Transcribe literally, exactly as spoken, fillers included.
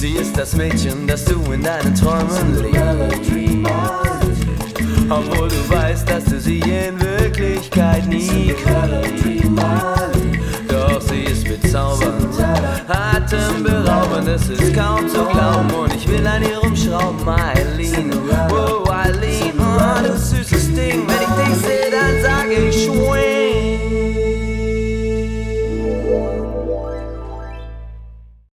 Sie ist das Mädchen, das du in deinen Träumen liebst, obwohl du weißt, dass du sie in Wirklichkeit nie kriegst. Doch sie ist bezaubernd, atemberaubend, es ist kaum zu glauben, und ich will an ihr rumschrauben, Eileen. Wow.